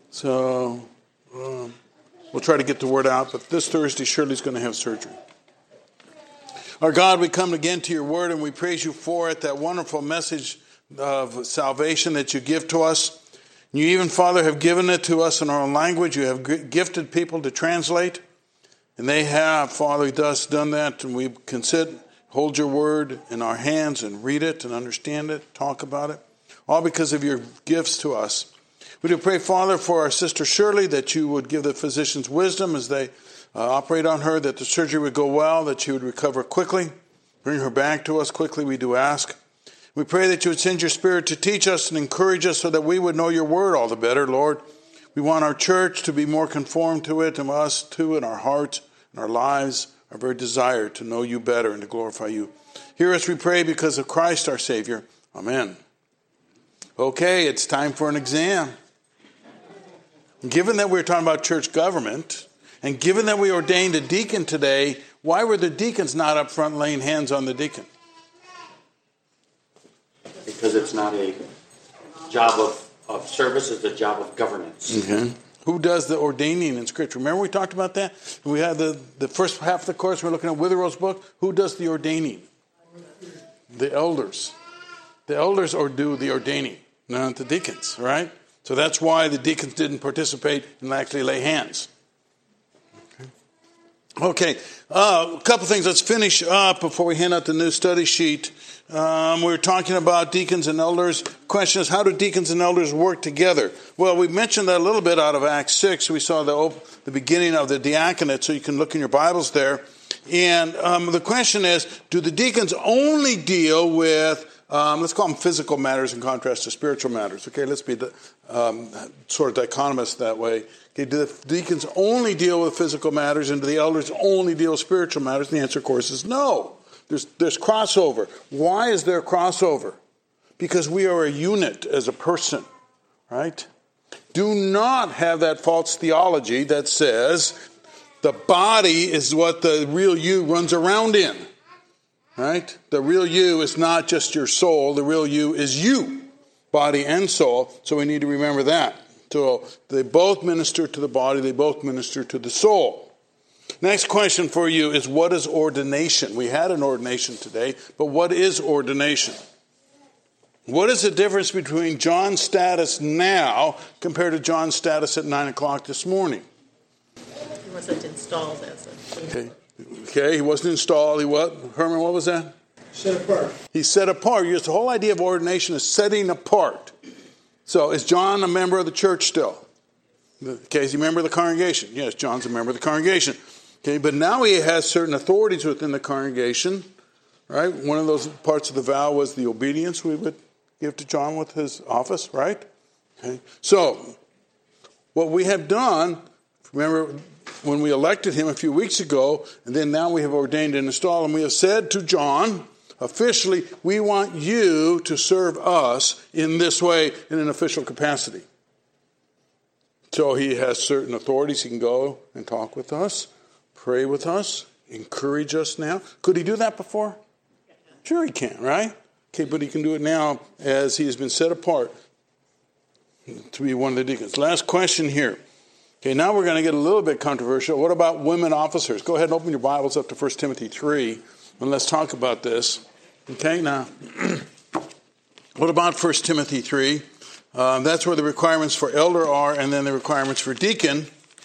So we'll try to get the word out, but this Thursday Shirley's going to have surgery. Our God, we come again to your word and we praise you for it, that wonderful message of salvation that you give to us. You even, Father, have given it to us in our own language. You have gifted people to translate. And they have, Father, thus done that. And we can sit, hold your word in our hands and read it and understand it, talk about it. All because of your gifts to us. We do pray, Father, for our sister Shirley, that you would give the physicians wisdom as they operate on her, that the surgery would go well, that she would recover quickly. Bring her back to us quickly, we do ask. We pray that you would send your Spirit to teach us and encourage us so that we would know your word all the better, Lord. We want our church to be more conformed to it and us too in our hearts and our lives, our very desire to know you better and to glorify you. Hear us, we pray, because of Christ our Savior. Amen. Okay, it's time for an exam. Given that we're talking about church government, and given that we ordained a deacon today, why were the deacons not up front laying hands on the deacon? Because it's not a job of service, it's a job of governance. Okay. Who does the ordaining in Scripture? Remember we talked about that? We had the first half of the course, we're looking at Witherell's book. Who does the ordaining? The elders. The elders do the ordaining, not the deacons, right? So that's why the deacons didn't participate and actually lay hands. Okay, a couple things. Let's finish up before we hand out the new study sheet. We were talking about deacons and elders. Question is, how do deacons and elders work together? Well, we mentioned that a little bit out of Acts 6. We saw the beginning of the diaconate, so you can look in your Bibles there. And the question is, do the deacons only deal with, let's call them physical matters in contrast to spiritual matters. Okay, let's be sort of dichotomous that way. Okay, do the deacons only deal with physical matters and do the elders only deal with spiritual matters? And the answer, of course, is no. There's crossover. Why is there crossover? Because we are a unit as a person, right? Do not have that false theology that says the body is what the real you runs around in, right? The real you is not just your soul. The real you is you, body and soul. So we need to remember that. So they both minister to the body. They both minister to the soul. Next question for you is, what is ordination? We had an ordination today, but what is ordination? What is the difference between John's status now compared to John's status at 9 o'clock this morning? He wasn't installed as a... Okay, he wasn't installed. He what? Herman, what was that? Set apart. He's set apart. Yes, the whole idea of ordination is setting apart. So is John a member of the church still? Okay, is he a member of the congregation? Yes, John's a member of the congregation. Okay, but now he has certain authorities within the congregation, right? One of those parts of the vow was the obedience we would give to John with his office, right? Okay, so what we have done, remember when we elected him a few weeks ago, and then now we have ordained and installed him, we have said to John, officially, we want you to serve us in this way in an official capacity. So he has certain authorities. He can go and talk with us, pray with us, encourage us now. Could he do that before? Sure he can, right? Okay, but he can do it now as he has been set apart to be one of the deacons. Last question here. Okay, now we're going to get a little bit controversial. What about women officers? Go ahead and open your Bibles up to 1 Timothy 3, and let's talk about this. Okay, now, what about 1 Timothy 3? That's where the requirements for elder are, and then the requirements for deacon.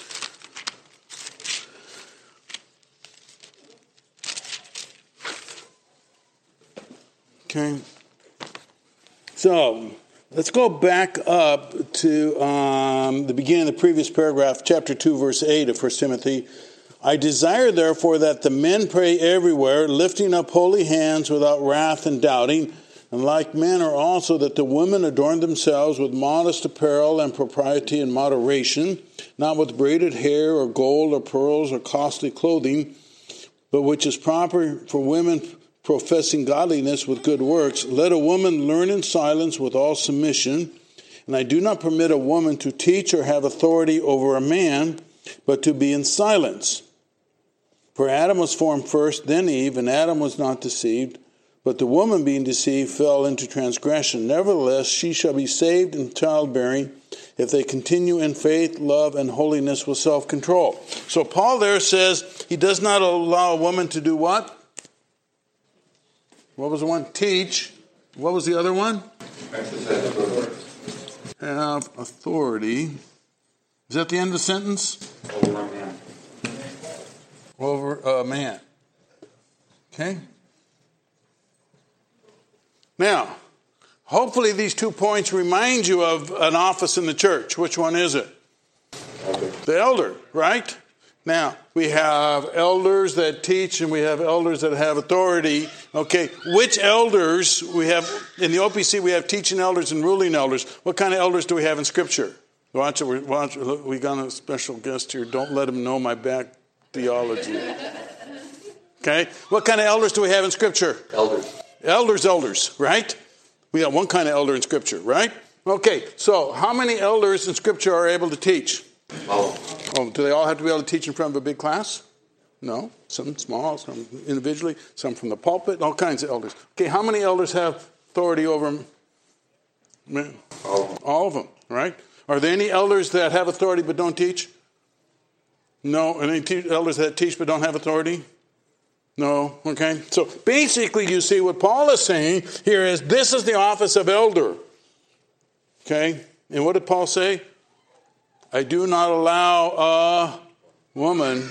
Okay, so let's go back up to the beginning of the previous paragraph, chapter 2, verse 8 of 1 Timothy. I desire, therefore, that the men pray everywhere, lifting up holy hands without wrath and doubting, and like manner also that the women adorn themselves with modest apparel and propriety and moderation, not with braided hair or gold or pearls or costly clothing, but which is proper for women professing godliness with good works. Let a woman learn in silence with all submission. And I do not permit a woman to teach or have authority over a man, but to be in silence. For Adam was formed first, then Eve, and Adam was not deceived. But the woman being deceived fell into transgression. Nevertheless, she shall be saved in childbearing if they continue in faith, love, and holiness with self-control. So Paul there says he does not allow a woman to do what? What was the one? Teach. What was the other one? Exercise authority. Have authority. Is that the end of the sentence? Over a man. Over a man. Okay? Now, hopefully these 2 points remind you of an office in the church. Which one is it? Elder. The elder, right? Now, we have elders that teach and we have elders that have authority. Okay, which elders we have? In the OPC, we have teaching elders and ruling elders. What kind of elders do we have in Scripture? Watch it. We got a special guest here. Don't let him know my back theology. Okay, what kind of elders do we have in Scripture? Elders. Elders, right? We got one kind of elder in Scripture, right? Okay, so how many elders in Scripture are able to teach? Oh, do they all have to be able to teach in front of a big class? No. Some small, some individually, some from the pulpit, all kinds of elders. Okay, how many elders have authority over them? All of them, right? Are there any elders that have authority but don't teach? No. Any elders that teach but don't have authority? No. Okay. So basically you see what Paul is saying here is this is the office of elder. Okay. And what did Paul say? I do not allow a woman.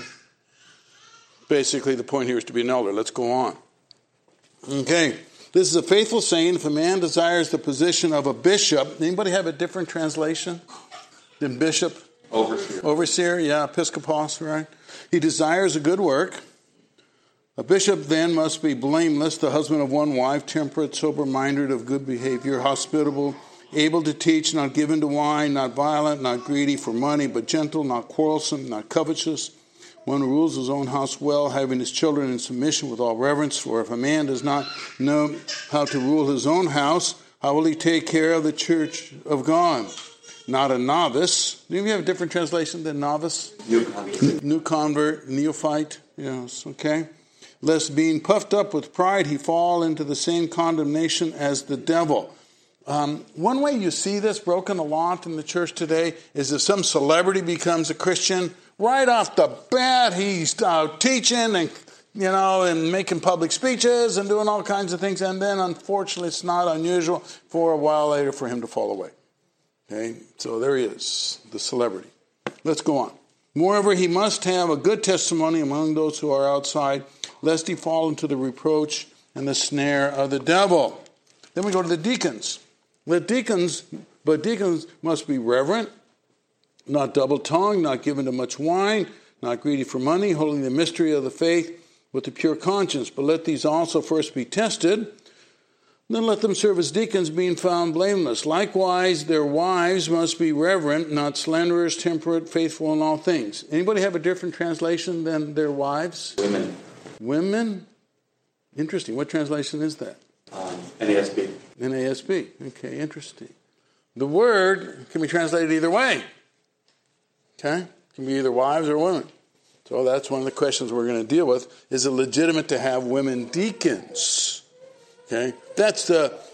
Basically the point here is to be an elder. Let's go on. Okay. This is a faithful saying. If a man desires the position of a bishop, anybody have a different translation than bishop? Overseer. Overseer, yeah, episkopos, right? He desires a good work. A bishop then must be blameless, the husband of one wife, temperate, sober-minded, of good behavior, hospitable, able to teach, not given to wine, not violent, not greedy for money, but gentle, not quarrelsome, not covetous, one who rules his own house well, having his children in submission with all reverence. For if a man does not know how to rule his own house, how will he take care of the church of God? Not a novice. Do you have a different translation than novice? New convert, neophyte. Yes, okay. Lest being puffed up with pride, he fall into the same condemnation as the devil. One way you see this broken a lot in the church today is if some celebrity becomes a Christian, right off the bat he's teaching and and making public speeches and doing all kinds of things, and then unfortunately it's not unusual for a while later for him to fall away. Okay, so there he is, the celebrity. Let's go on. Moreover, he must have a good testimony among those who are outside, lest he fall into the reproach and the snare of the devil. Then we go to the deacons. But deacons must be reverent, not double-tongued, not given to much wine, not greedy for money, holding the mystery of the faith with a pure conscience. But let these also first be tested, then let them serve as deacons, being found blameless. Likewise, their wives must be reverent, not slanderers, temperate, faithful in all things. Anybody have a different translation than their wives? Women. Women? Interesting. What translation is that? NASB. NASB. Okay, interesting. The word can be translated either way. Okay? It can be either wives or women. So that's one of the questions we're going to deal with. Is it legitimate to have women deacons? Okay? That's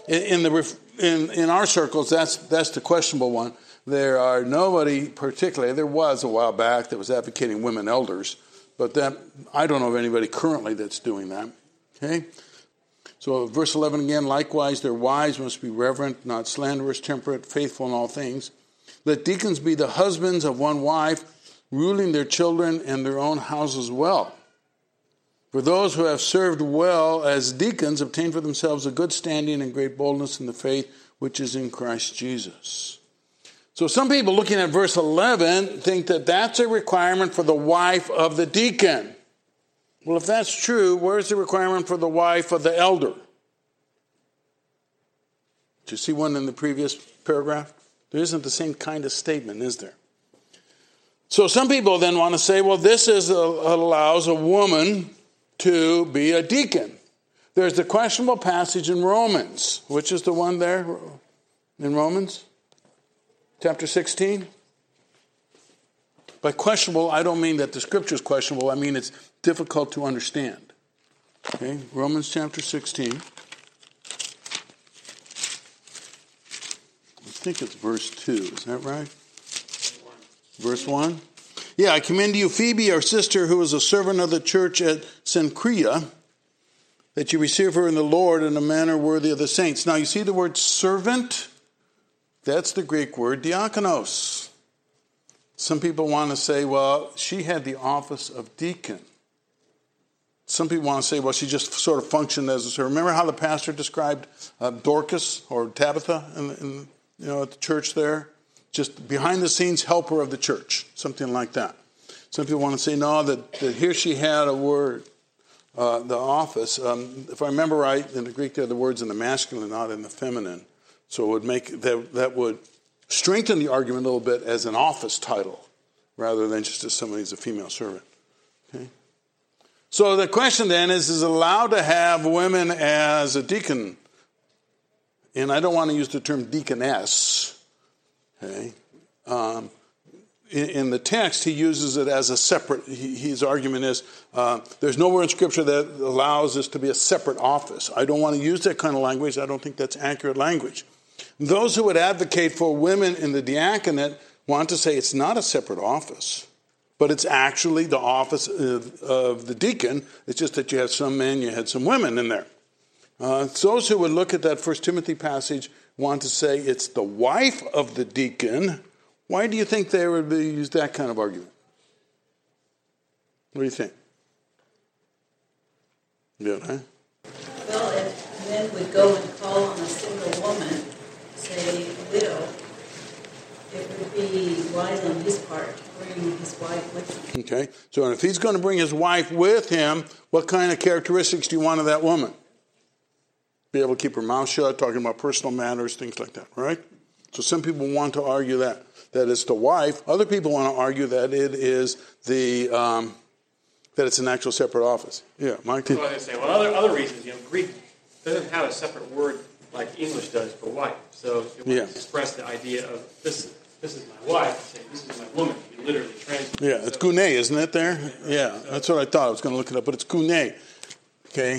in our circles, that's the questionable one. There are nobody particularly, there was a while back that was advocating women elders, but that I don't know of anybody currently that's doing that. Okay? So verse 11 again, likewise their wives must be reverent, not slanderous, temperate, faithful in all things. Let deacons be the husbands of one wife, ruling their children and their own houses well. For those who have served well as deacons obtain for themselves a good standing and great boldness in the faith which is in Christ Jesus. So some people looking at verse 11 think that that's a requirement for the wife of the deacon. Well, if that's true, where's the requirement for the wife of the elder? Did you see one in the previous paragraph? There isn't the same kind of statement, is there? So some people then want to say, well, this allows a woman to be a deacon. There's the questionable passage in Romans. Which is the one there in Romans? Chapter 16? By questionable, I don't mean that the scripture is questionable. I mean it's difficult to understand. Okay, Romans chapter 16. I think it's verse 2. Is that right? Verse 1. Yeah, I commend to you Phoebe, our sister, who is a servant of the church at Cenchrea, that you receive her in the Lord in a manner worthy of the saints. Now, you see the word servant? That's the Greek word diakonos. Some people want to say, well, she had the office of deacon. Some people want to say, well, she just sort of functioned as a servant. Remember how the pastor described Dorcas or Tabitha at the church there? Just behind the scenes helper of the church, something like that. Some people want to say, no, that here she had a word, the office. If I remember right, in the Greek there, the word's in the masculine, not in the feminine. So it would make that would strengthen the argument a little bit as an office title, rather than just as somebody who's a female servant. Okay. So the question then is it allowed to have women as a deacon? And I don't want to use the term deaconess. Okay. In the text, he uses it as a separate, his argument is there's nowhere in Scripture that allows this to be a separate office. I don't want to use that kind of language. I don't think that's accurate language. Those who would advocate for women in the diaconate want to say it's not a separate office, but it's actually the office of the deacon. It's just that you have some men, you had some women in there. Those who would look at that 1 Timothy passage want to say it's the wife of the deacon. Why do you think they would use that kind of argument? What do you think? Good, huh? Well, if men would go and call on a single woman, say a widow, it would be wise on his part to bring his wife with him. Okay, so if he's going to bring his wife with him, what kind of characteristics do you want of that woman? Be able to keep her mouth shut, talking about personal matters, things like that, right? So some people want to argue that it's the wife. Other people want to argue that it is that it's an actual separate office. Yeah, Mike. Well, I was going to say, well, other reasons, Greek doesn't have a separate word like English does for wife. So if you want to express the idea of this is my wife, say this is my woman, you literally translate. Yeah, it's gune, isn't it there? Yeah, that's what I thought. I was going to look it up, but it's gune. Okay.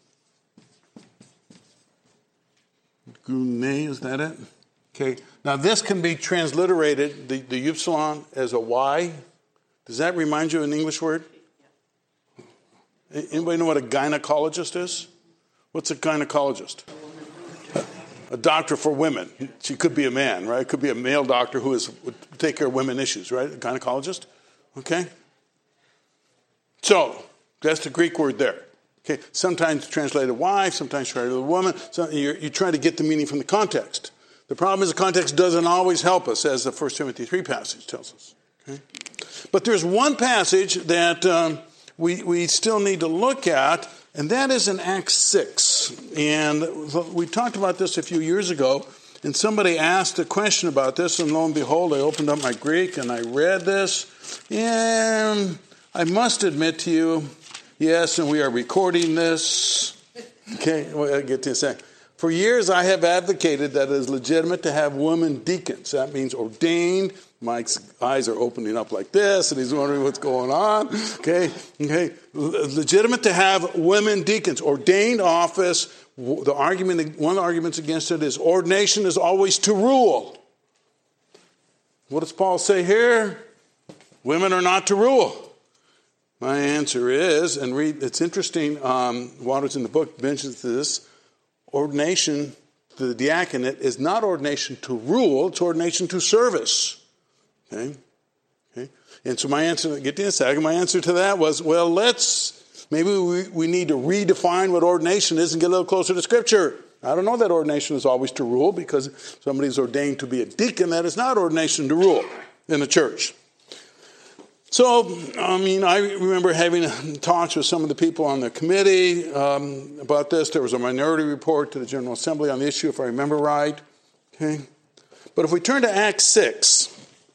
Gune, is that it? Okay. Now this can be transliterated, the upsilon, as a Y. Does that remind you of an English word? Anybody know what a gynecologist is? What's a gynecologist? A doctor for women. She could be a man, right? It could be a male doctor who would take care of women issues, right? A gynecologist. Okay? So, that's the Greek word there. Okay, sometimes translated wife, sometimes translated woman. So you try to get the meaning from the context. The problem is the context doesn't always help us, as the 1 Timothy 3 passage tells us. Okay? But there's one passage that we still need to look at, and that is in Acts 6. And we talked about this a few years ago, and somebody asked a question about this, and lo and behold, I opened up my Greek and I read this, and I must admit to you, yes, and we are recording this. Okay, well, I'll get to a second. For years, I have advocated that it is legitimate to have women deacons. That means ordained. Mike's eyes are opening up like this, and he's wondering what's going on. Okay. Legitimate to have women deacons. Ordained office. One of the arguments against it is ordination is always to rule. What does Paul say here? Women are not to rule. My answer is, and it's interesting, Waters in the book mentions this, ordination to the diaconate is not ordination to rule, it's ordination to service. Okay? And so my answer, get to a second, my answer to that was, well, maybe we need to redefine what ordination is and get a little closer to Scripture. I don't know that ordination is always to rule, because somebody's ordained to be a deacon, that is not ordination to rule in the church. So, I remember having talks with some of the people on the committee about this. There was a minority report to the General Assembly on the issue, if I remember right. Okay, but if we turn to Acts 6,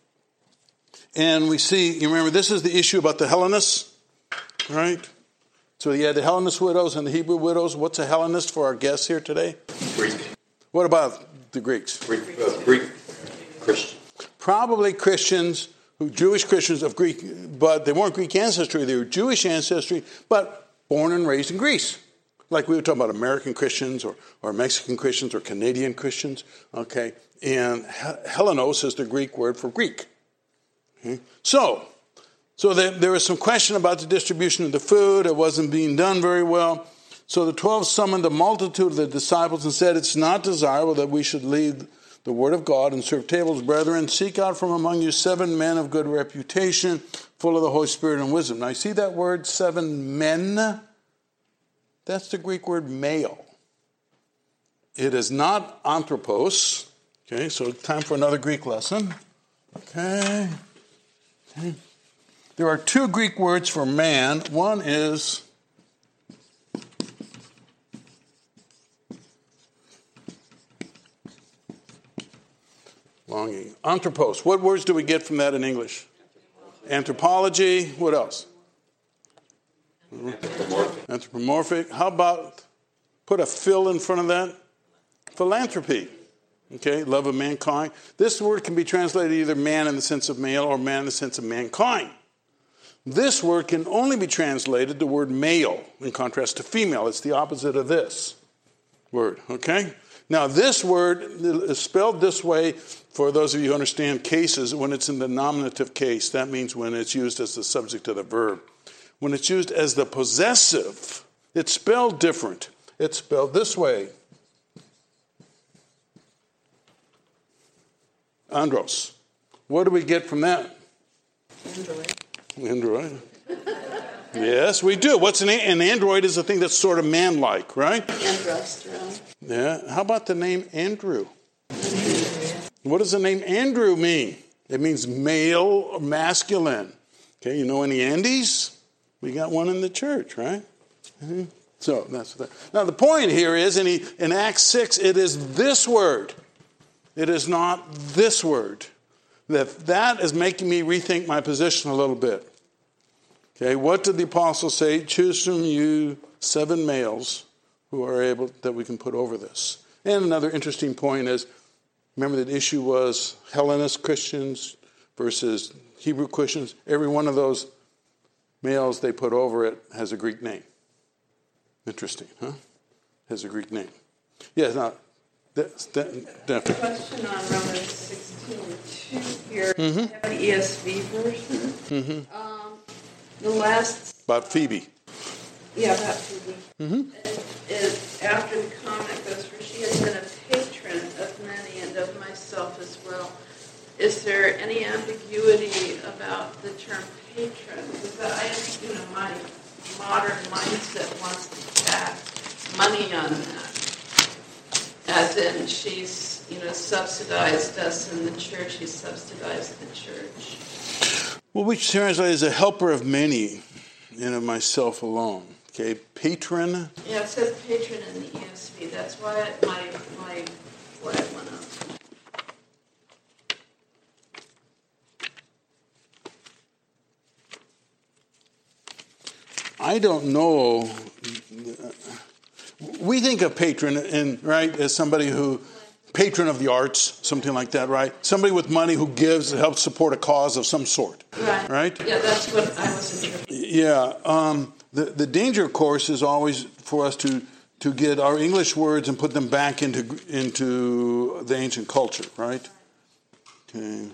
and we see, you remember, this is the issue about the Hellenists, right? So you had the Hellenist widows and the Hebrew widows. What's a Hellenist for our guests here today? Greek. What about the Greeks? Greek Christians. Probably Christians. Jewish Christians of Greek, but they weren't Greek ancestry, they were Jewish ancestry, but born and raised in Greece. Like we were talking about American Christians or Mexican Christians or Canadian Christians. Okay, and Hellenos is the Greek word for Greek. Okay? So there was some question about the distribution of the food. It wasn't being done very well. So the 12 summoned the multitude of the disciples and said, it's not desirable that we should leave the word of God and serve tables. Brethren, seek out from among you 7 men of good reputation, full of the Holy Spirit and wisdom. Now, you see that word, 7 men? That's the Greek word male. It is not anthropos. Okay, so time for another Greek lesson. Okay. There are 2 Greek words for man. One is longing. Anthropos. What words do we get from that in English? Anthropology. What else? Anthropomorphic. How about put a fill in front of that? Philanthropy. Okay, love of mankind. This word can be translated either man in the sense of male or man in the sense of mankind. This word can only be translated the word male in contrast to female. It's the opposite of this word, okay? Now, this word is spelled this way for those of you who understand cases. When it's in the nominative case, that means when it's used as the subject of the verb. When it's used as the possessive, it's spelled different. It's spelled this way. Andros. What do we get from that? Android. Yes, we do. What's an android is a thing that's sort of man-like, right? Androsterone. Yeah. How about the name Andrew? What does the name Andrew mean? It means male or masculine. Okay, you know any Andes? We got one in the church, right? Mm-hmm. So that's that. Now the point here is in Acts 6, it is this word. It is not this word. That is making me rethink my position a little bit. Okay, what did the apostle say? Choose from you 7 males who are able, that we can put over this. And another interesting point is, remember the issue was Hellenist Christians versus Hebrew Christians. Every one of those males they put over it has a Greek name. Interesting, huh? Has a Greek name. Yes, now, definitely. Question on Romans 16:2 here. Mm-hmm. I have an ESV version. Mm-hmm. The last... About Phoebe. Yeah, about Phoebe. Mm-hmm. After the comment goes, for she has been a patron of many and of myself as well. Is there any ambiguity about the term patron? Because my modern mindset wants to tack money on that. As in, she's, subsidized us in the church. She's subsidized the church. Well, we translate as a helper of many and of myself alone. Okay, patron. Yeah, it says patron in the ESV. That's why my flag went up. I don't know. We think of patron, as somebody who, patron of the arts, something like that, right? Somebody with money who gives to help support a cause of some sort, right? Yeah, that's what I was interested in. Yeah, the danger, of course, is always for us to get our English words and put them back into the ancient culture, right? Okay.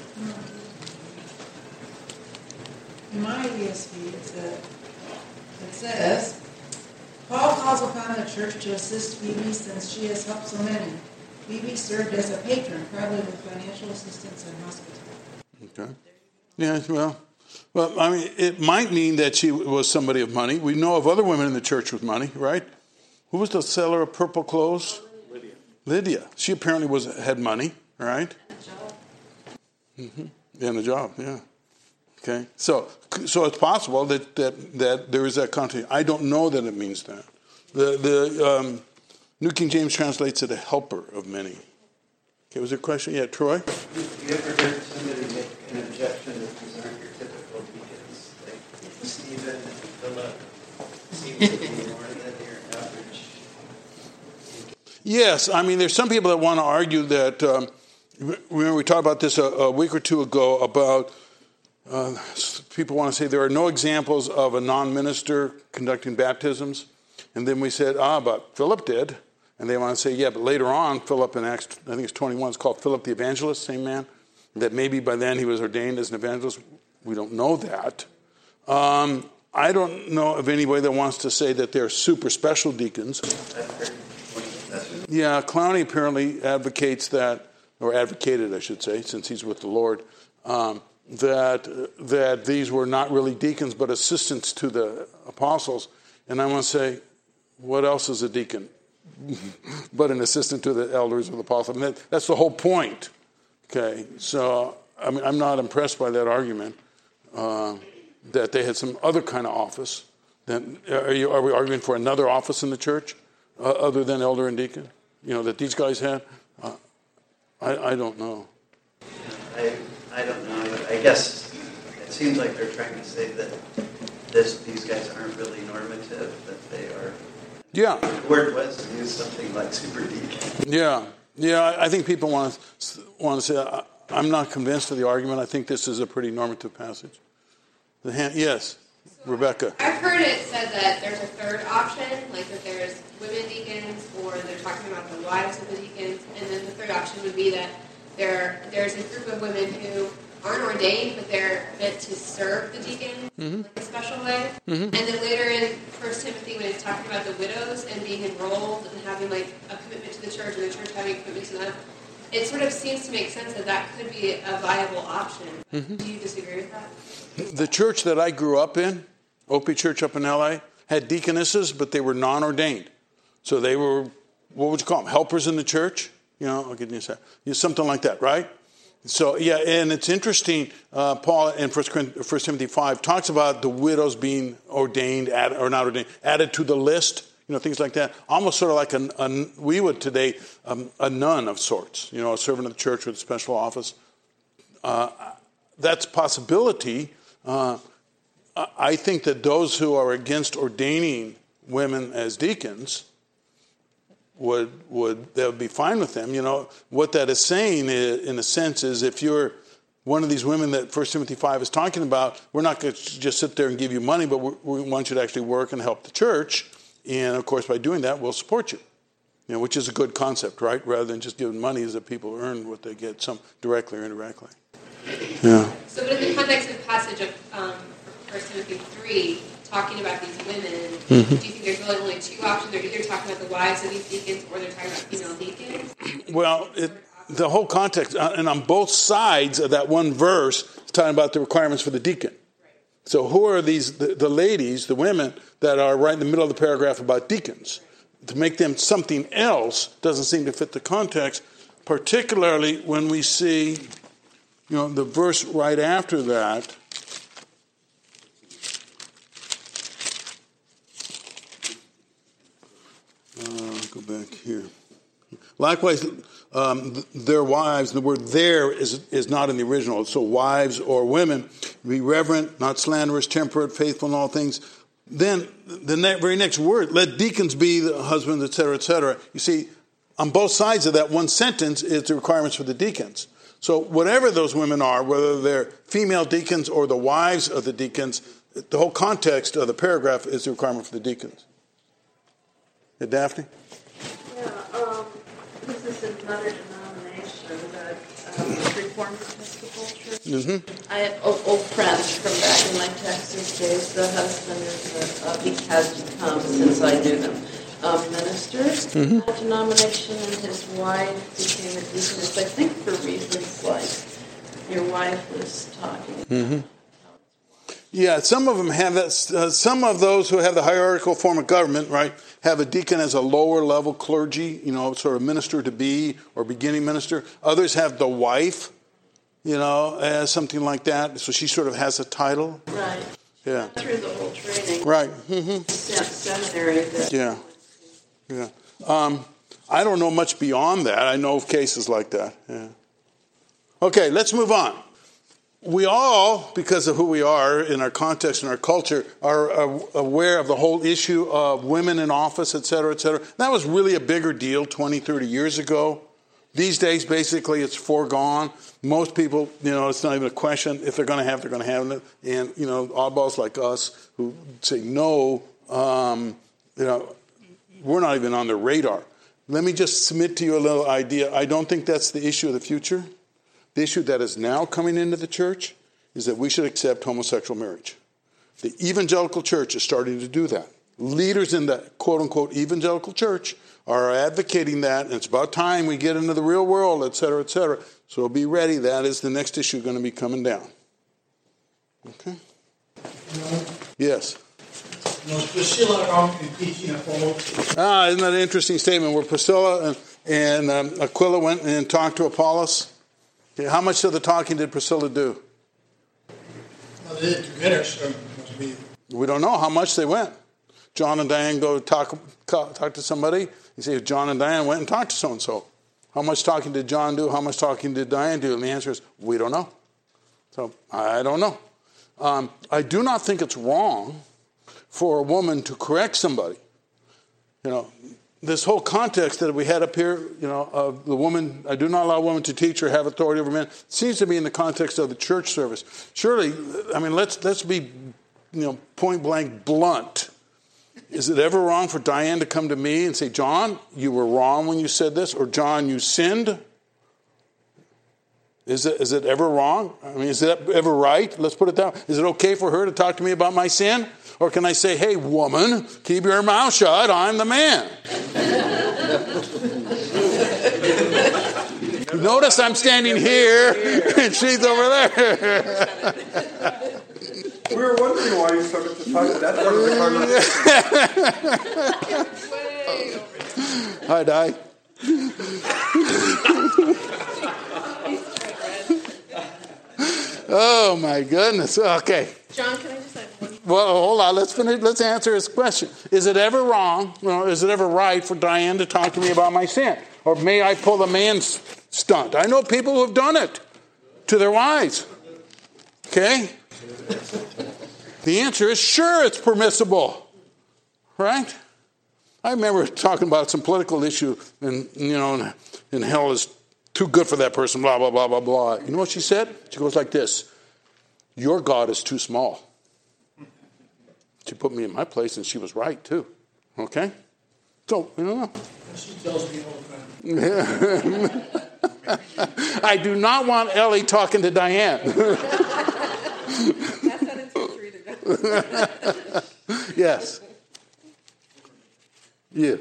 In my ESV, it says, Paul calls upon the church to assist Phoebe since she has helped so many. Phoebe served as a patron, probably with financial assistance and hospitality. Okay. Yeah, well, I mean, it might mean that she was somebody of money. We know of other women in the church with money, right? Who was the seller of purple clothes? Lydia. She apparently had money, right? Mm-hmm. And a job, yeah. Okay, so it's possible that there is that content. I don't know that it means that. The New King James translates it a helper of many. Okay, was there a question? Yeah, Troy? Do you ever heard somebody make an objection that these aren't your typical deacons, like Stephen and Philip seem to be more than your average? Yes, I mean, there's some people that want to argue that, remember we talked about this a week or two ago about people want to say there are no examples of a non-minister conducting baptisms. And then we said, but Philip did. And they want to say, yeah, but later on, Philip in Acts, I think it's 21, it's called Philip the Evangelist, same man, that maybe by then he was ordained as an evangelist. We don't know that. I don't know of anybody that wants to say that they're super special deacons. Yeah, Clowney apparently advocates that, or advocated, I should say, since he's with the Lord, that these were not really deacons but assistants to the apostles. And I want to say, what else is a deacon but an assistant to the elders or the apostles? I mean, that's the whole point. Okay, so I mean, I'm not impressed by that argument that they had some other kind of office. Then are we arguing for another office in the church other than elder and deacon? That these guys had. I don't know. I don't know. I guess it seems like they're trying to say that these guys aren't really normative, that they are. Yeah. The word was used something like super deacon. Yeah. I think people want to say, I'm not convinced of the argument. I think this is a pretty normative passage. Yes, so Rebecca. I've heard it said that there's a third option, like that there's women deacons, or they're talking about the wives of the deacons, and then the third option would be that there's a group of women who aren't ordained, but they're meant to serve the deacon in a special way. Mm-hmm. And then later in 1 Timothy, when it's talking about the widows and being enrolled and having like a commitment to the church, and the church having a commitment to them, it sort of seems to make sense that could be a viable option. Mm-hmm. Do you disagree with that? The church that I grew up in, Opie Church up in L.A., had deaconesses, but they were non-ordained. So they were, what would you call them, helpers in the church? I'll give you a second. Something like that, right? So, yeah, and it's interesting, Paul in 1 Timothy 5 talks about the widows being ordained, or not ordained, added to the list, things like that. Almost sort of like we would today, a nun of sorts, a servant of the church with a special office. That's a possibility. I think that those who are against ordaining women as deacons would be fine with them. What that is saying, in a sense, is if you're one of these women that 1 Timothy 5 is talking about, we're not going to just sit there and give you money, but we want you to actually work and help the church. And, of course, by doing that, we'll support you, which is a good concept, right? Rather than just giving money as that people earn what they get, some directly or indirectly. Yeah. So but in the context of the passage of 1 Timothy 3, talking about these women, do you think there's really only two options? They're either talking about the wives of these deacons or they're talking about female deacons? Well, the whole context, and on both sides of that one verse, it's talking about the requirements for the deacon. Right. So who are these, the ladies, the women, that are right in the middle of the paragraph about deacons? To make them something else doesn't seem to fit the context, particularly when we see, the verse right after that. Go back here. Likewise, their wives, the word there is not in the original. So wives or women, be reverent, not slanderous, temperate, faithful in all things. Then the very next word, let deacons be the husbands, etc., etc. You see, on both sides of that one sentence is the requirements for the deacons. So whatever those women are, whether they're female deacons or the wives of the deacons, the whole context of the paragraph is the requirement for the deacons. Yeah, Daphne? Yeah, this is another denomination, the Reformed Episcopal Church. Mm-hmm. I have old friends from back in my Texas days. The husband has become, since I knew them, ministers in that denomination, and his wife became a deaconess, I think for reasons like your wife was talking about. Mm-hmm. Yeah, some of them have that. Some of those who have the hierarchical form of government, right, have a deacon as a lower level clergy, sort of minister to be or beginning minister. Others have the wife, as something like that. So she sort of has a title. Right. Yeah. Through the whole training. Right. Mm-hmm. Seminary. Yeah. I don't know much beyond that. I know of cases like that. Yeah. Okay, let's move on. We all, because of who we are in our context and our culture, are aware of the whole issue of women in office, et cetera, et cetera. That was really a bigger deal 20, 30 years ago. These days, basically, it's foregone. Most people, it's not even a question. If they're going to have it, they're going to have it. And, oddballs like us who say no, we're not even on their radar. Let me just submit to you a little idea. I don't think that's the issue of the future. The issue that is now coming into the church is that we should accept homosexual marriage. The evangelical church is starting to do that. Leaders in the quote-unquote evangelical church are advocating that, and it's about time we get into the real world, et cetera, et cetera. So be ready. That is the next issue going to be coming down. Okay? Yes? Was Priscilla wrong in teaching Apollos? Isn't that an interesting statement where Priscilla and Aquila went and talked to Apollos? Okay, how much of the talking did Priscilla do? Well, they did together, so it must be. We don't know how much they went. John and Diane go talk to somebody. You say, John and Diane went and talked to so-and-so. How much talking did John do? How much talking did Diane do? And the answer is, we don't know. So, I don't know. I do not think it's wrong for a woman to correct somebody. You know, this whole context that we had up here, you know, of the woman, I do not allow women to teach or have authority over men, seems to be in the context of the church service. Surely, I mean, let's be, you know, point blank blunt. Is it ever wrong for Diane to come to me and say, John, you were wrong when you said this, or John, you sinned? Is it ever wrong? I mean, is it ever right? Let's put it down. Is it okay for her to talk to me about my sin? Or can I say, hey, woman, keep your mouth shut, I'm the man. Notice I'm standing here and she's over there. We were wondering why you started to talk to that part of the conversation. Hi, Di. Oh, my goodness. Okay. John, can I just have one? Well, hold on. Let's finish. Let's answer his question. Is it ever wrong, is it ever right for Diane to talk to me about my sin? Or may I pull a man's stunt? I know people who have done it to their wives. Okay? The answer is sure, it's permissible. Right? I remember talking about some political issue and, you know, and hell is too good for that person, blah, blah, blah, blah, blah. You know what she said? She goes like this. Your God is too small. She put me in my place and she was right too. Okay? So, you know. She tells me all the time. I do not want Ellie talking to Diane. That's not until 3 to go. Yes. You.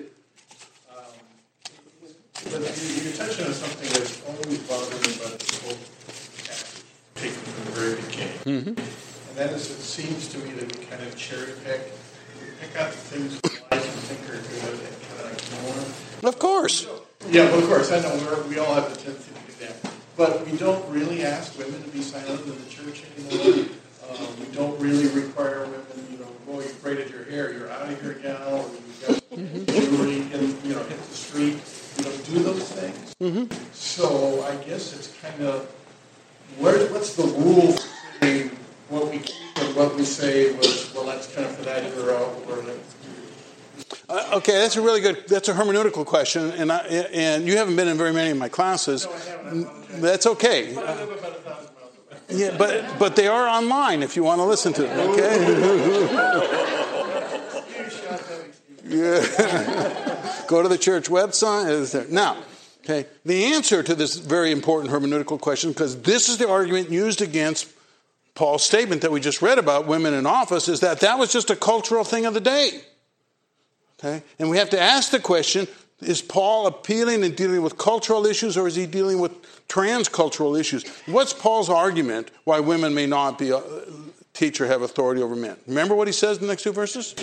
But you're touching on something that's always bothered me about this whole passage, taken from the very beginning. Mm-hmm. And that is, it seems to me that we kind of cherry pick. We pick out the things we like and think are good and kind of ignore. Of course. Yeah, well, of course. I know we all have the tendency to do that. But we don't really ask women to be silent in the church anymore. We don't really require women, you know, boy, you braided your hair, you're out of here, gal, or you've got jewelry and, you know, hit the street. We don't do those things. Mm-hmm. So I guess it's kind of, what's the rule for saying what we keep and what we say was, well, that's kind of for that era, or okay, that's a really good, that's a hermeneutical question, and you haven't been in very many of my classes. No, I haven't. That's okay. But I live about 1,000 miles away. Yeah, but they are online if you want to listen to them, okay? Yeah. Go to the church website. Now, okay, the answer to this very important hermeneutical question, because this is the argument used against Paul's statement that we just read about women in office, is that was just a cultural thing of the day. Okay? And we have to ask the question, is Paul appealing and dealing with cultural issues, or is he dealing with transcultural issues? What's Paul's argument why women may not be teach or have authority over men? Remember what he says in the next two verses?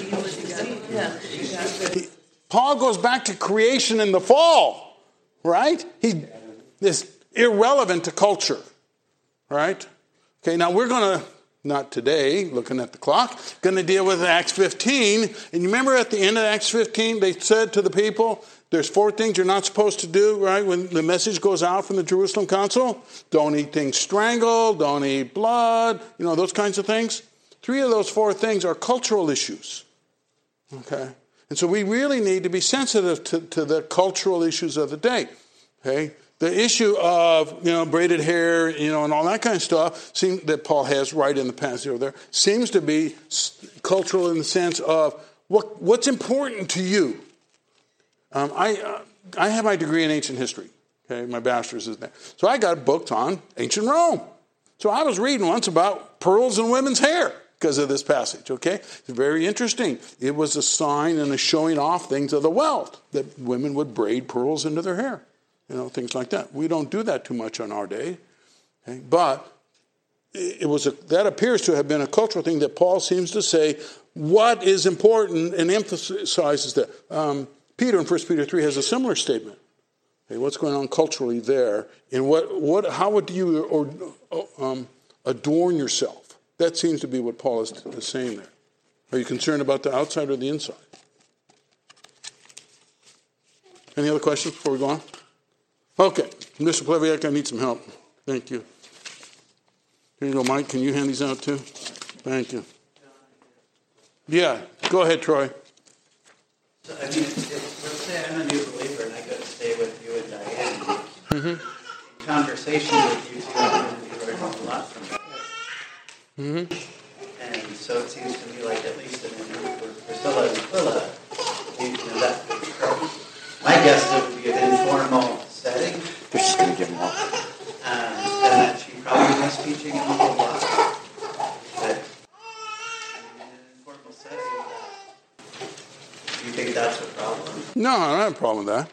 Paul goes back to creation in the fall, right? He is irrelevant to culture, right? Okay, now we're going to, not today, looking at the clock, going to deal with Acts 15. And you remember at the end of Acts 15, they said to the people, there's 4 things you're not supposed to do, right? When the message goes out from the Jerusalem Council, don't eat things strangled, don't eat blood, you know, those kinds of things. 3 of those 4 things are cultural issues, okay? And so we really need to be sensitive to the cultural issues of the day, okay? The issue of, you know, braided hair, you know, and all that kind of stuff that Paul has right in the passage over there seems to be cultural in the sense of what's important to you. I have my degree in ancient history, Okay, my bachelor's is there. So I got books on ancient Rome. So I was reading once about pearls in women's hair because of this passage, okay? It's very interesting. It was a sign and a showing off things of the wealth, that women would braid pearls into their hair, things like that. We don't do that too much on our day, okay? But that appears to have been a cultural thing that Paul seems to say what is important and emphasizes that. Peter in 1 Peter 3 has a similar statement. Okay, what's going on culturally there, and how would you adorn yourself? That seems to be what Paul is saying there. Are you concerned about the outside or the inside? Any other questions before we go on? Okay, Mr. Pleviak, I need some help. Thank you. Here you go, Mike. Can you hand these out too? Thank you. Yeah, go ahead, Troy. So, let's say I'm a new believer and I go to stay with you and Diane. Mm-hmm. Conversation with you two, I'm going to be learning a lot from that. Mm-hmm. And so it seems to me like, at least in the group for Priscilla and Aquila, that my guess it would be an informal setting. They're just going to give them all. And that she probably was teaching him a whole lot. But in an informal setting, do you think that's a problem? No, I don't have a problem with that.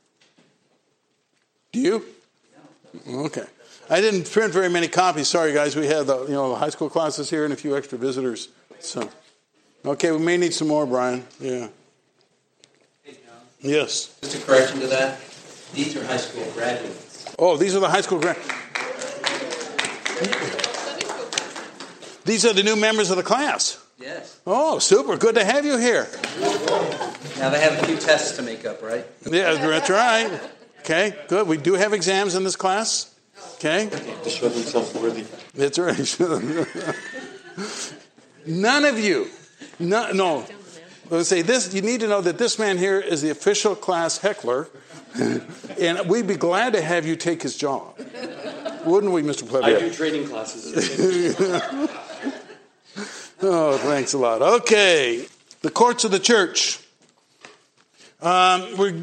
Do you? No. Okay. I didn't print very many copies. Sorry, guys. We had the high school classes here and a few extra visitors. So, okay, we may need some more, Brian. Yeah. Hey, John. Yes. Just a correction to that. These are high school graduates. Oh, these are the high school graduates. These are the new members of the class. Yes. Oh, super. Good to have you here. Now they have a few tests to make up, right? Yeah, that's right. Okay, good. We do have exams in this class. Okay. To show themselves worthy. That's right. None of you. No. Let's say this. You need to know that this man here is the official class heckler, and we'd be glad to have you take his job. Wouldn't we, Mr. Pleviak? I do training classes. Oh, thanks a lot. Okay, the courts of the church. I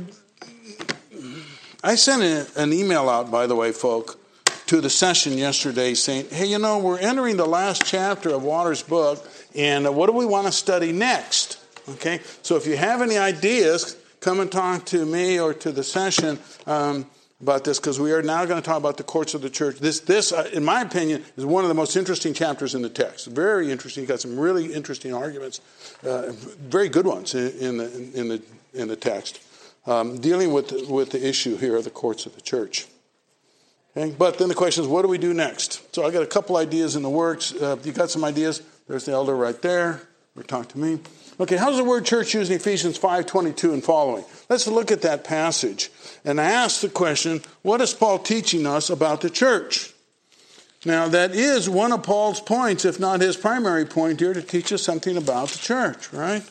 sent an email out, by the way, folk, to the session yesterday saying, hey, we're entering the last chapter of Waters' book, and what do we want to study next? Okay, so if you have any ideas, come and talk to me or to the session about this, because we are now going to talk about the courts of the church. This, in my opinion, is one of the most interesting chapters in the text. Very interesting. You've got some really interesting arguments, very good ones in the text, dealing with the issue here of the courts of the church. Okay? But then the question is, what do we do next? So I got a couple ideas in the works. You got some ideas? There's the elder right there. Or talk to me. Okay, how's the word church used in Ephesians 5:22 and following? Let's look at that passage and ask the question, what is Paul teaching us about the church? Now, that is one of Paul's points, if not his primary point here, to teach us something about the church, right?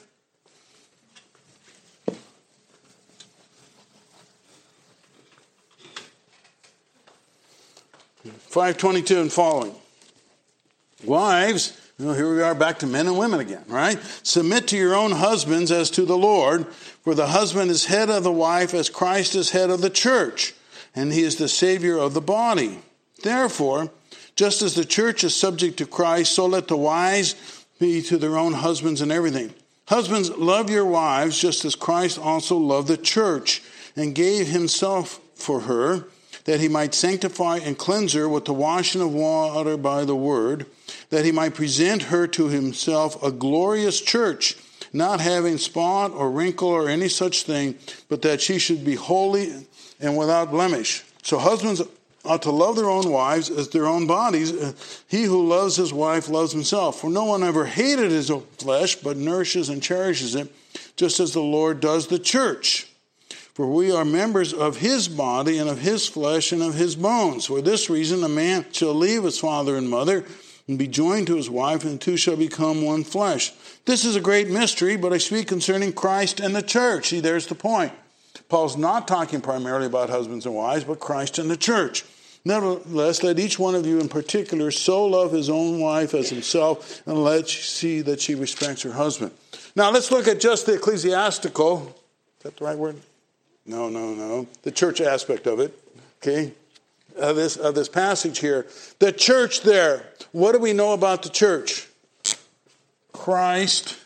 (5:22 and following). Wives, here we are back to men and women again, right? Submit to your own husbands as to the Lord, for the husband is head of the wife as Christ is head of the church, and he is the Savior of the body. Therefore, just as the church is subject to Christ, so let the wives be to their own husbands in everything. Husbands, love your wives just as Christ also loved the church and gave himself for her, that he might sanctify and cleanse her with the washing of water by the word, that he might present her to himself a glorious church, not having spot or wrinkle or any such thing, but that she should be holy and without blemish. So husbands ought to love their own wives as their own bodies. He who loves his wife loves himself. For no one ever hated his own flesh, but nourishes and cherishes it, just as the Lord does the church. For we are members of his body and of his flesh and of his bones. For this reason, a man shall leave his father and mother and be joined to his wife, and the two shall become one flesh. This is a great mystery, but I speak concerning Christ and the church. See, there's the point. Paul's not talking primarily about husbands and wives, but Christ and the church. Nevertheless, let each one of you in particular so love his own wife as himself, and let see that she respects her husband. Now, let's look at just the ecclesiastical. Is that the right word? No. The church aspect of it. Okay, of this passage here. The church there. What do we know about the church? Christ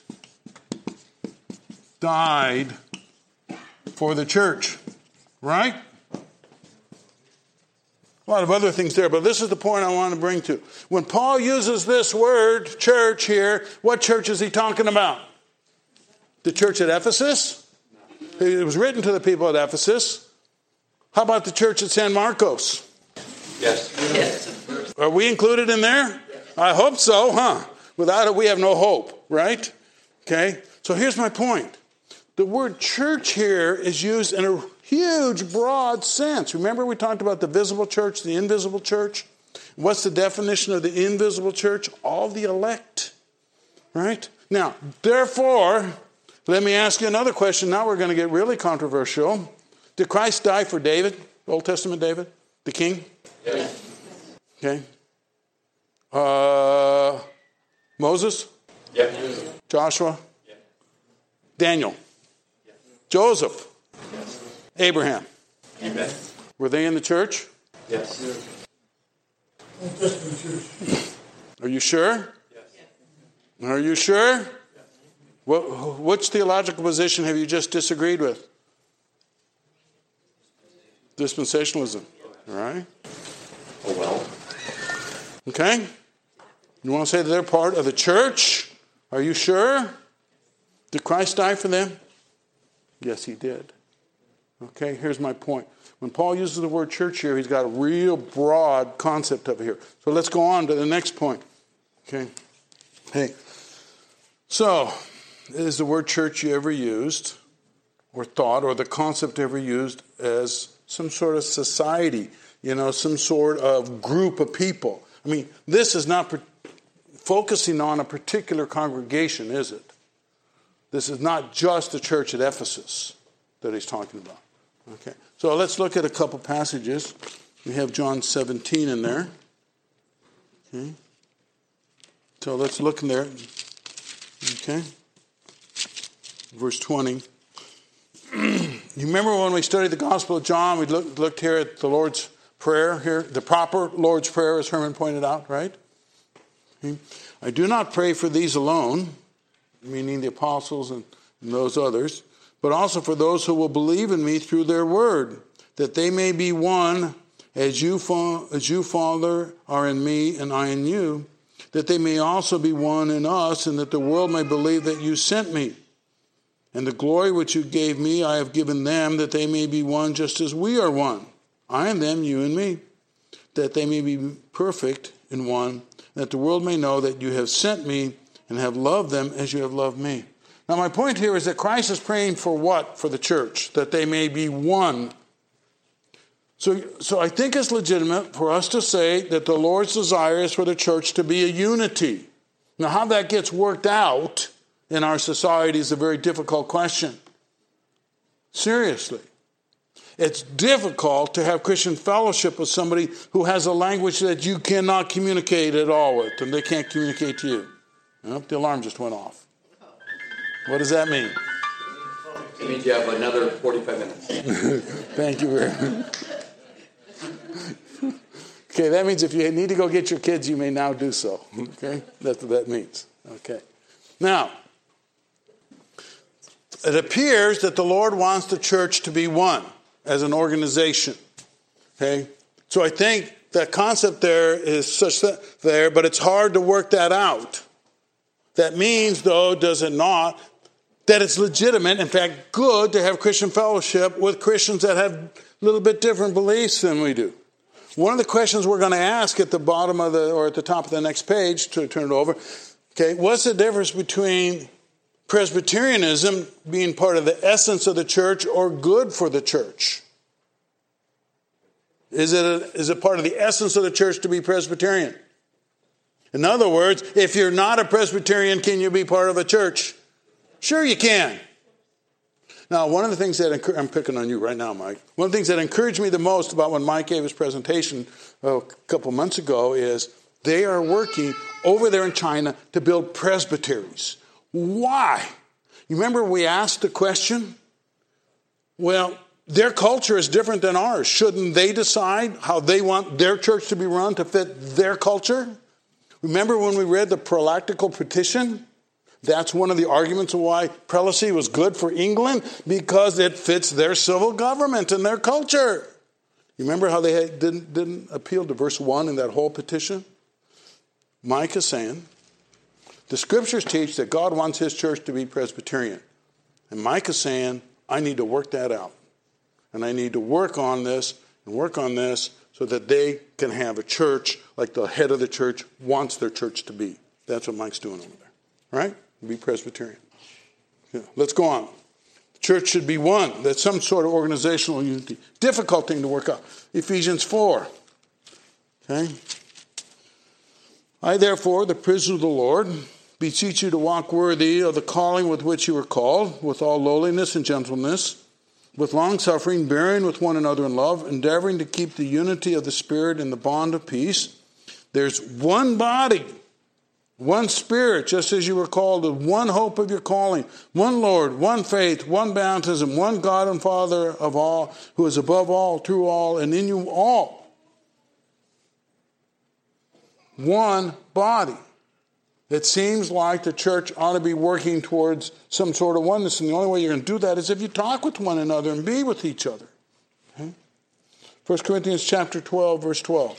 died for the church, right? A lot of other things there, but this is the point I want to bring to. When Paul uses this word, church here, what church is he talking about? The church at Ephesus? It was written to the people at Ephesus. How about the church at San Marcos? Yes. Are we included in there? I hope so, huh? Without it, we have no hope, right? Okay, so here's my point. The word church here is used in a huge, broad sense. Remember we talked about the visible church, the invisible church? What's the definition of the invisible church? All the elect, right? Now, therefore, let me ask you another question. Now we're going to get really controversial. Did Christ die for David, Old Testament David, the king? Yes. Okay. Moses? Yes. Joshua? Yes. Daniel? Yes. Joseph? Yes. Abraham? Amen. Were they in the church? Yes. Old Testament church. Are you sure? Yes. Are you sure? Which theological position have you just disagreed with? Dispensationalism. All right. Oh, well. Okay. You want to say that they're part of the church? Are you sure? Did Christ die for them? Yes, he did. Okay, here's my point. When Paul uses the word church here, he's got a real broad concept of it here. So let's go on to the next point. Okay. Hey. So, is the word church you ever used or thought or the concept ever used as some sort of society, some sort of group of people? I mean, this is not focusing on a particular congregation, is it? This is not just the church at Ephesus that he's talking about. Okay, so let's look at a couple passages. We have John 17 in there. Okay, so let's look in there. Okay, verse 20. You remember when we studied the Gospel of John, we looked here at the Lord's Prayer here, the proper Lord's Prayer, as Herman pointed out, right? Okay. I do not pray for these alone, meaning the apostles and those others, but also for those who will believe in me through their word, that they may be one as you, Father, are in me and I in you, that they may also be one in us, and that the world may believe that you sent me. And the glory which you gave me I have given them, that they may be one just as we are one. I and them, you and me, that they may be perfect in one, that the world may know that you have sent me and have loved them as you have loved me. Now my point here is that Christ is praying for what? For the church, that they may be one. So I think it's legitimate for us to say that the Lord's desire is for the church to be a unity. Now how that gets worked out in our society is a very difficult question. Seriously. It's difficult to have Christian fellowship with somebody who has a language that you cannot communicate at all with, and they can't communicate to you. The alarm just went off. What does that mean? It means you have another 45 minutes. Thank you very much. Okay, that means if you need to go get your kids, you may now do so. Okay, that's what that means. Okay. Now, it appears that the Lord wants the church to be one as an organization. Okay? So I think that concept there is such that there, but it's hard to work that out. That means, though, does it not, that it's legitimate, in fact, good to have Christian fellowship with Christians that have a little bit different beliefs than we do. One of the questions we're going to ask at the bottom of or at the top of the next page, to turn it over, okay, what's the difference between Presbyterianism being part of the essence of the church or good for the church? Is it part of the essence of the church to be Presbyterian? In other words, if you're not a Presbyterian, can you be part of a church? Sure you can. Now, one of the things that I'm picking on you right now, Mike. One of the things that encouraged me the most about when Mike gave his presentation a couple months ago is they are working over there in China to build presbyteries. Why? You remember we asked the question? Well, their culture is different than ours. Shouldn't they decide how they want their church to be run to fit their culture? Remember when we read the Prolactical Petition? That's one of the arguments of why prelacy was good for England, because it fits their civil government and their culture. You remember how they didn't appeal to verse 1 in that whole petition? Micah saying, the scriptures teach that God wants his church to be Presbyterian. And Micah saying, I need to work that out. And I need to work on this and work on this so that they can have a church like the head of the church wants their church to be. That's what Mike's doing over there. Right? Be Presbyterian. Yeah. Let's go on. The church should be one. That's some sort of organizational unity. Difficult thing to work out. Ephesians 4. Okay? I, therefore, the prisoner of the Lord, beseech you to walk worthy of the calling with which you were called, with all lowliness and gentleness, with long-suffering, bearing with one another in love, endeavoring to keep the unity of the Spirit in the bond of peace. There's one body, one Spirit, just as you were called, with one hope of your calling, one Lord, one faith, one baptism, one God and Father of all, who is above all, through all, and in you all. One body. It seems like the church ought to be working towards some sort of oneness, and the only way you're going to do that is if you talk with one another and be with each other. Okay? 1 Corinthians chapter 12, verse 12.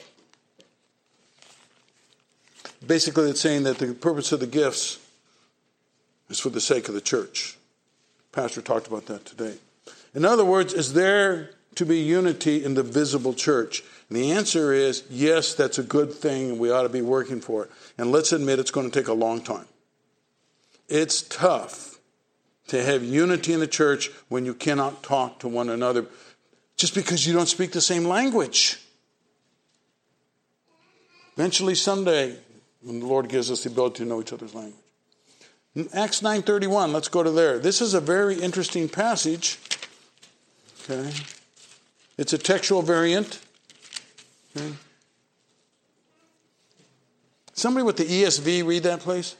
Basically, it's saying that the purpose of the gifts is for the sake of the church. Pastor talked about that today. In other words, is there to be unity in the visible church? And the answer is, yes, that's a good thing, and we ought to be working for it. And let's admit it's going to take a long time. It's tough to have unity in the church when you cannot talk to one another just because you don't speak the same language. Eventually, someday, when the Lord gives us the ability to know each other's language. In Acts 9:31, let's go to there. This is a very interesting passage. Okay. It's a textual variant. Okay. Somebody with the ESV read that, please.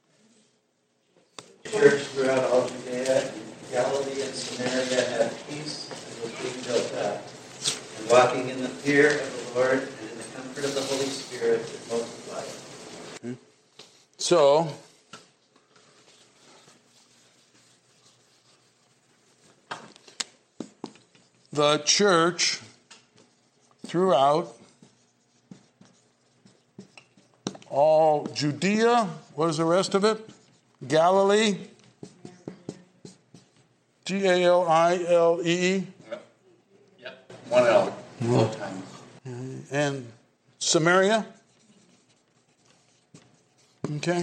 Church throughout all Judea, Galilee, and Samaria had peace and was being built up, and walking in the fear of the Lord and in the comfort of the Holy Spirit it multiplied. Okay. So, the church throughout all Judea, what is the rest of it? Galilee, Galilee. Yep. One L. Both times. And Samaria. Okay.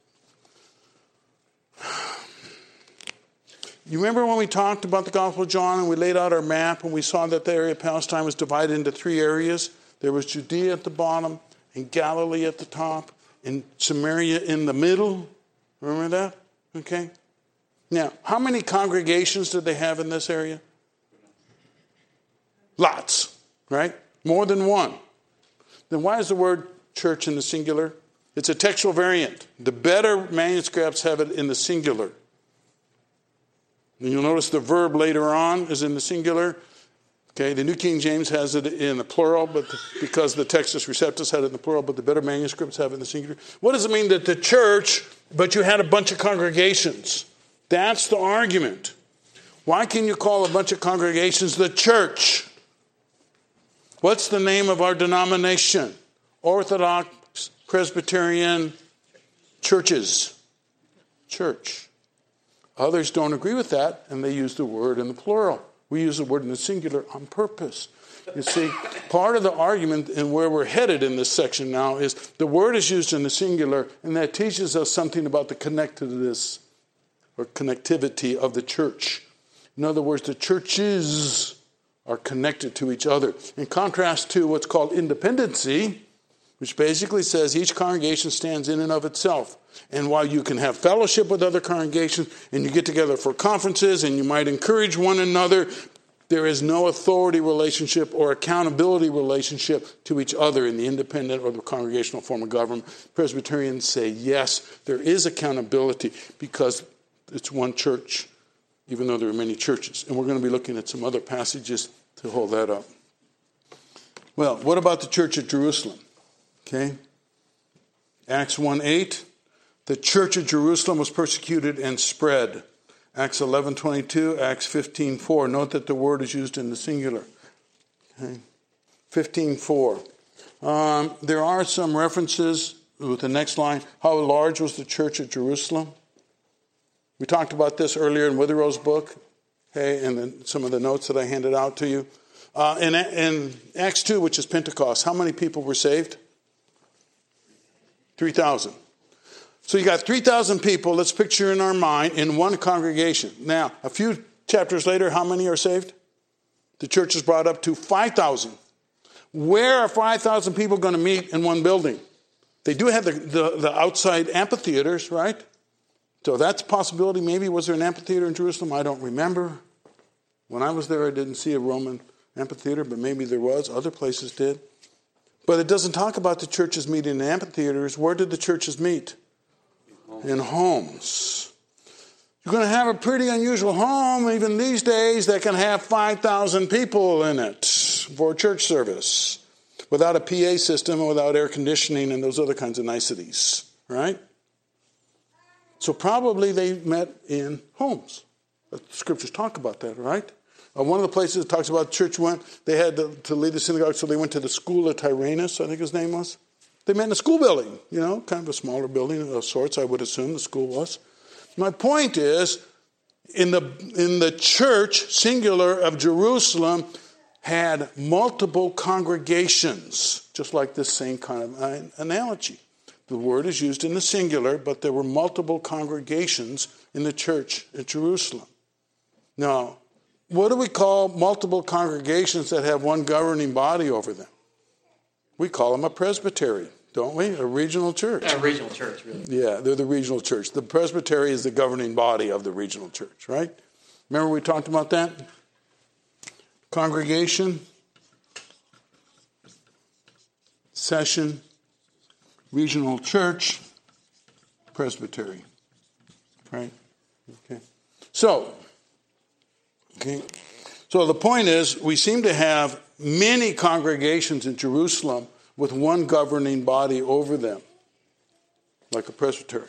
You remember when we talked about the Gospel of John and we laid out our map and we saw that the area of Palestine was divided into three areas? There was Judea at the bottom, and Galilee at the top, and Samaria in the middle. Remember that? Okay. Now, how many congregations did they have in this area? Lots, right? More than one. Then why is the word church in the singular? It's a textual variant. The better manuscripts have it in the singular. And you'll notice the verb later on is in the singular. Okay, the New King James has it in the plural, but because the Textus Receptus had it in the plural, but the better manuscripts have it in the singular. What does it mean that the church, but you had a bunch of congregations? That's the argument. Why can you call a bunch of congregations the church? What's the name of our denomination? Orthodox Presbyterian churches. Church. Others don't agree with that, and they use the word in the plural. We use the word in the singular on purpose. You see, part of the argument and where we're headed in this section now is the word is used in the singular, and that teaches us something about the connectedness or connectivity of the church. In other words, the churches are connected to each other. In contrast to what's called independency, which basically says each congregation stands in and of itself. And while you can have fellowship with other congregations and you get together for conferences and you might encourage one another, there is no authority relationship or accountability relationship to each other in the independent or the congregational form of government. Presbyterians say, yes, there is accountability because it's one church even though there are many churches. And we're going to be looking at some other passages to hold that up. Well, what about the church at Jerusalem? Okay. Acts 1:8, the church at Jerusalem was persecuted and spread. Acts 11:22, Acts 15:4. Note that the word is used in the singular. Okay. 15:4. There are some references with the next line. How large was the church at Jerusalem? We talked about this earlier in Witherow's book, okay, and then some of the notes that I handed out to you. In Acts 2, which is Pentecost, how many people were saved? 3,000. So you got 3,000 people, let's picture in our mind, in one congregation. Now, a few chapters later, how many are saved? The church is brought up to 5,000. Where are 5,000 people going to meet in one building? They do have the outside amphitheaters, right? So that's a possibility. Maybe was there an amphitheater in Jerusalem? I don't remember. When I was there, I didn't see a Roman amphitheater, but maybe there was. Other places did. But it doesn't talk about the churches meeting in amphitheaters. Where did the churches meet? In homes. You're going to have a pretty unusual home, even these days, that can have 5,000 people in it for a church service, without a PA system, without air conditioning, and those other kinds of niceties, right? So probably they met in homes. The scriptures talk about that, right? One of the places it talks about the church they had to lead the synagogue, so they went to the school of Tyrannus, I think his name was. They met in a school building, kind of a smaller building of sorts, I would assume the school was. My point is, in the church, singular, of Jerusalem, had multiple congregations, just like this same kind of analogy. The word is used in the singular, but there were multiple congregations in the church at Jerusalem. Now, what do we call multiple congregations that have one governing body over them? We call them a presbytery, don't we? A regional church. A regional church, really. Yeah, they're the regional church. The presbytery is the governing body of the regional church, right? Remember we talked about that? Congregation, session, regional church, presbytery. Right? Okay. So the point is, we seem to have many congregations in Jerusalem with one governing body over them, like a presbytery.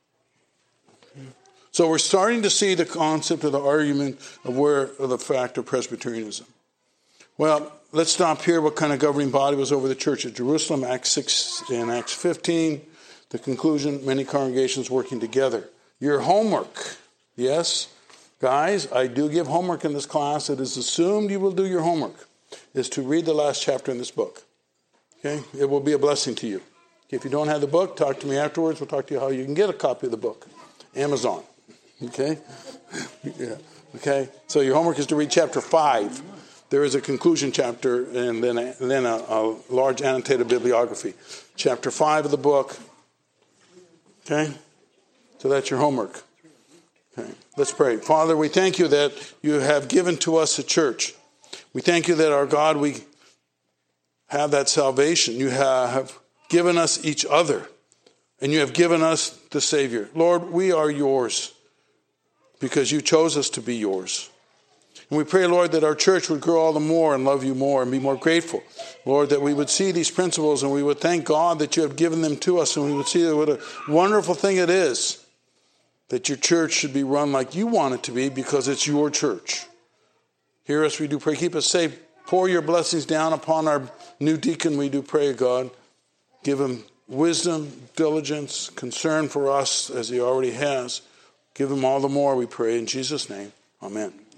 So we're starting to see the concept of the argument of the fact of Presbyterianism. Well, let's stop here. What kind of governing body was over the church at Jerusalem? Acts 6 and Acts 15. The conclusion, many congregations working together. Your homework. Yes, guys, I do give homework in this class. It is assumed you will do your homework, is to read the last chapter in this book. Okay? It will be a blessing to you. If you don't have the book, talk to me afterwards. We'll talk to you how you can get a copy of the book. Amazon. Okay? Yeah. Okay? So your homework is to read chapter 5. There is a conclusion chapter and then a large annotated bibliography. Chapter 5 of the book. Okay? So that's your homework. Okay. Let's pray. Father, we thank you that you have given to us a church. We thank you that, our God, we have that salvation. You have given us each other. And you have given us the Savior. Lord, we are yours because you chose us to be yours. And we pray, Lord, that our church would grow all the more and love you more and be more grateful. Lord, that we would see these principles and we would thank God that you have given them to us, and we would see what a wonderful thing it is that your church should be run like you want it to be because it's your church. Hear us, we do pray. Keep us safe. Pour your blessings down upon our new deacon, we do pray, God. Give him wisdom, diligence, concern for us as he already has. Give him all the more, we pray. In Jesus' name, amen.